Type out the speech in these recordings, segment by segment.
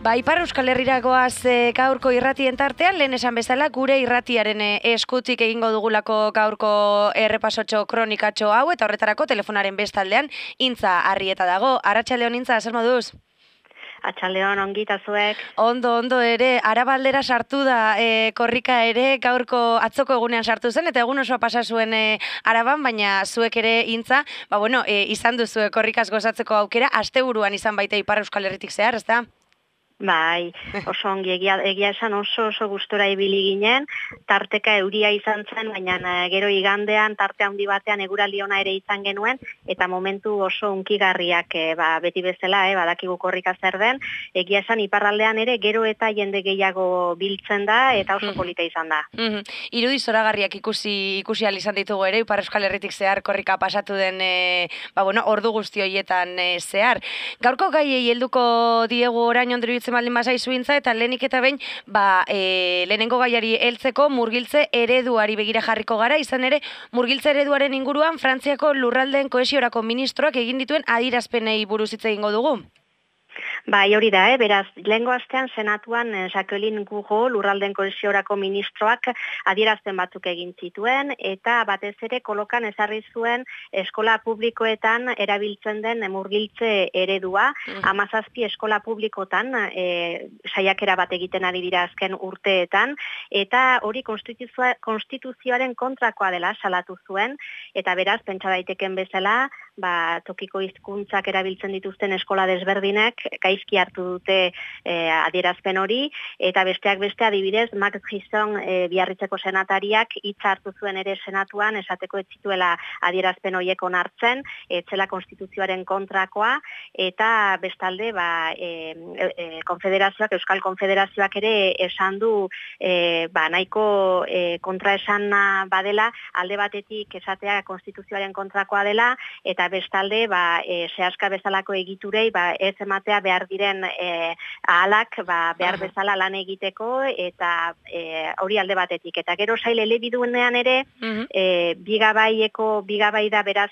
Ipar Euskal Herrira goaz gaurko irratien tartean, lehen esan bezala, gure irratiaren eskutik egingo dugulako gaurko errepasotxo kronikatxo hau, eta horretarako telefonaren bestaldean Intza Arrieta dago. Arratsaldeon Intza, zer moduz? Atxaldeon, ongi eta zuek. Ondo ere, Arabaldera sartu da korrika ere, gaurko atzoko egunean sartu zen, eta egun osoa pasa zuen Araban, baina zuek ere Intza, izan duzu korrikaz gozatzeko aukera, asteburuan izan baita Ipar Euskal Herritik zehar, ezta? Bai, oso ongi egia esan oso gustora ibili ginen, tarteka euria izan zen, baina gero igandean tarte handi batean eguraldi ona ere izan genuen, eta momentu oso unkigarriak beti bezala, badakigu korrika zer den, egia esan iparraldean ere gero eta jende gehiago biltzen da, eta oso polita izan da. Irudi zoragarriak ikusi ahal izan ditugu ere, Ipar Euskal Herritik zehar korrika pasatu den ordu guzti horietan zehar. Gaurko gaiei helduko diegu orain ondiru baldin bazaizu Intza, eta lehenik eta behin lehenengo gaiari heltzeko murgiltze ereduari begira jarriko gara, izan ere murgiltze ereduaren inguruan Frantziako lurraldeen kohesiorako ministroak egin dituen adierazpenei buruz hitz egingo dugu. Bai, hori da, beraz, lehengo astean senatuan Jacqueline Gouraud lurralden kohesiorako ministroak adierazpen batzuk egin zituen, eta batez ere kolokan ezarri zuen eskola publikoetan erabiltzen den murgiltze eredua, 17 eskola publikotan saiakera bat egiten ari dira azken urteetan, eta hori konstituzioaren kontrakoa dela salatu zuen, eta beraz, pentsa daiteken bezala, tokiko hizkuntzak erabiltzen dituzten eskola desberdinek gaizki hartu dute adierazpen hori, eta besteak beste adibidez, Max Brisson Biarritzeko senatariak hitza hartu zuen ere senatuan, esateko ez zituela adierazpen horiek onartzen, etzela konstituzioaren kontrakoa, eta bestalde konfederazioak, Euskal Konfederazioak ere esan du nahiko kontraesana badela, alde batetik esatea konstituzioaren kontrakoa dela, eta bestalde sehaska bezalako egiturei ez ematea behar diren ahalak behar bezala lan egiteko, eta hori alde batetik. Eta gero sail elebidunean ere, bigabai da beraz,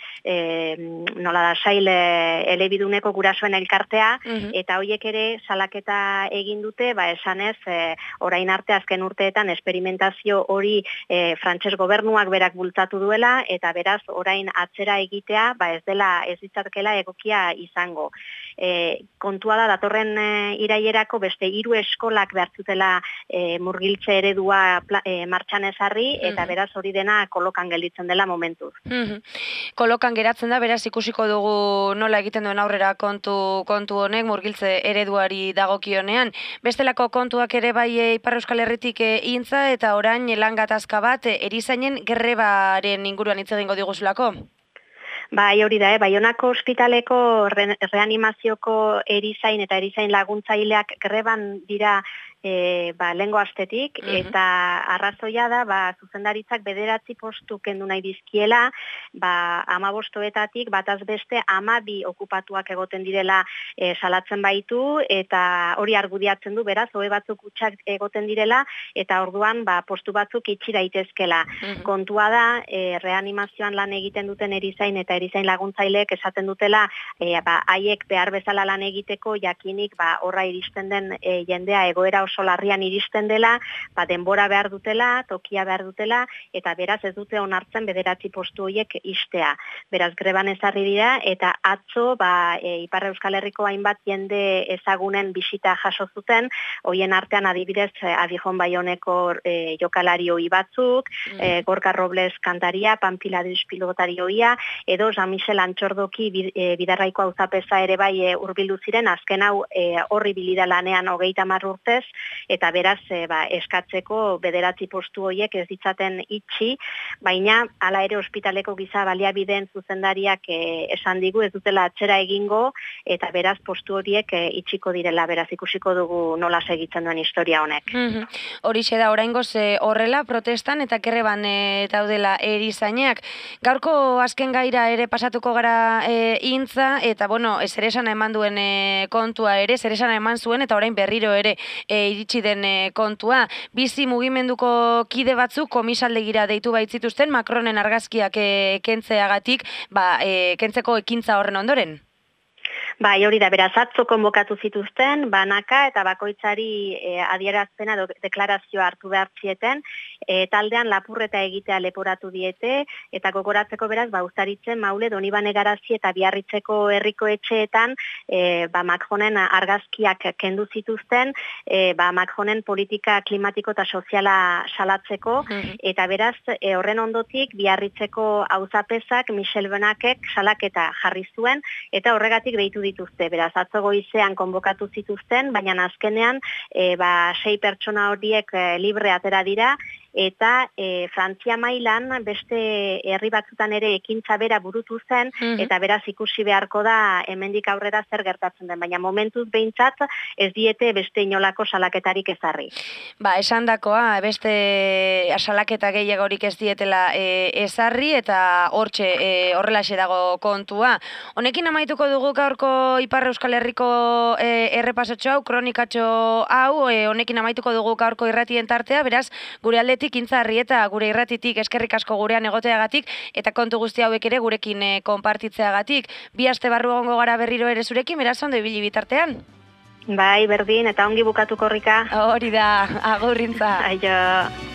sail elebiduneko gurasoen elkartea, eta horiek ere salaketa egin dute, esanez, orain arte azken urteetan esperimentazio hori frantses gobernuak berak bultzatu duela, eta beraz orain atzera egitea, ez ditzakela egokia izango. Kontua da, datorren irailerako beste 3 eskolak behartzutela murgiltze eredua martxan ezarri, eta beraz hori dena kolokan gelditzen dela momentuz. Kolokan geratzen da, beraz ikusiko dugu nola egiten duen aurrera kontu honek murgiltze ereduari dagokionean. Bestelako kontuak ere bai Ipar Euskal Herritik Intza, eta orain lan gatazka bat erizainen grebaren inguruan hitz egingo diguzulako. Bai, hori da, Baionako ospitaleko reanimazioko erizain eta erizain laguntzaileak greban dira lehengo astetik, eta arrazoia da, zuzendaritzak 9 postu kendu nahi dizkiela, 15 bataz beste 12 okupatuak egoten direla salatzen baitu, eta hori argudiatzen du, beraz, ohe batzuk hutsak egoten direla, eta orduan postu batzuk itxi daitezkela. Kontua da, reanimazioan lan egiten duten erizain eta erizain laguntzaileek esaten dutela, haiek behar bezala lan egiteko jakinik horra iristen den jendea egoera oso larrian iristen dela, denbora behar dutela, tokia behar dutela, eta beraz ez dute onartzen 9 postu horiek istea. Beraz, greban ezarri dira, eta atzo Ipar Euskal Herriko hainbat jende ezagunen bisita jaso zuten, hoien artean adibidez Adijon Baioneko jokalari hoi batzuk, Gorka Robles kantaria, Panpiladis pilotari hoia, edo Jean-Michel Antxordoki bidarraiko auzapeza ere bai hurbildu ziren, azken hau horri bilida lanean 30 urtez, eta beraz eskatzeko 9 postu horiek ez ditzaten itxi, baina hala ere ospitaleko giza baliabideen zuzendariak esan digu ez dutela atzera egingo, eta beraz postu horiek itxiko direla, beraz ikusiko dugu nola segitzen duen historia honek. Horixe da, oraingoz horrela protestan eta kerreban daudela erizainak. Gaurko azken gaira ere pasatuko gara Intza, eta zeresana eman duen kontua ere, zeresana eman zuen, eta orain berriro ere iritsi den kontua. Bizi mugimenduko kide batzuk komisaldegira deitu baitzituzten Macronen argazkiak kentzeagatik, kentzeko ekintza horren ondoren. Bai, hori da, beraz, atzo konbokatu zituzten, banaka eta bakoitzari adierazpena deklarazioa hartu behar zieten, taldean lapurreta egitea leporatu diete, eta gogoratzeko beraz, Uztaritzen, Maule, Donibane Garazi eta Biarritzeko herriko etxeetan, Macronen argazkiak kendu zituzten, Macronen politika klimatiko eta soziala salatzeko, eta beraz, horren ondotik, Biarritzeko auzapezak Michel Benakek salaketa jarri zuen, eta horregatik deitu dituzte. Beraz, atzo goizean konbokatu zituzten, baina azkenean 6 pertsona horiek libre atera dira, eta Frantzia mailan beste herri batzutan ere ekintza bera burutu zen, eta beraz ikusi beharko da hemendik aurrera zer gertatzen den, baina momentuz behintzat ez diete beste inolako salaketarik ezarri. Esandakoa, beste salaketa gehiagorik ez dietela ezarri, eta horrelaxe dago kontua. Honekin amaituko dugu gaurko Ipar Euskal Herriko errepasotxo hau, kronikatxo hau, honekin amaituko dugu gaurko irratien tartea, beraz, gure aldetik Intzarri eta gure irratitik eskerrik asko gurean egoteagatik eta kontu guzti hauek ere gurekin konpartitzeagatik. 2 aste barru egongo gara berriro ere zurekin, beraz ondo ibili bitartean. Bai, berdin, eta ongi bukatuko Rika. Hori da, agur Intza. Aio.